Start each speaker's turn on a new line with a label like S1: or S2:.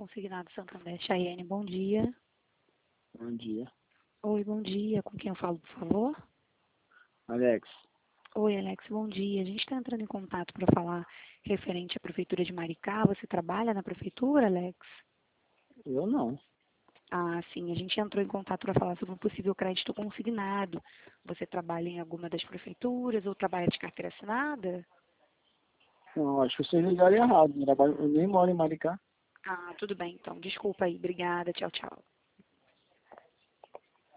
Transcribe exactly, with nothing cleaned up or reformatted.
S1: Consignado Santander, Chayane, bom dia.
S2: Bom dia.
S1: Oi, bom dia. Com quem eu falo, por favor?
S2: Alex,
S1: Oi, Alex, bom dia. A gente está entrando em contato para falar referente à Prefeitura de Maricá. Você trabalha na Prefeitura, Alex?
S2: eu não.
S1: Ah, sim. A gente entrou em contato para falar sobre um possível crédito consignado. Você trabalha em alguma das prefeituras ou trabalha de carteira assinada?
S2: Não, acho que vocês ligaram errado. Eu trabalho- eu nem moro em Maricá.
S1: Ah, tudo bem, então. Desculpa aí. Obrigada. Tchau, tchau.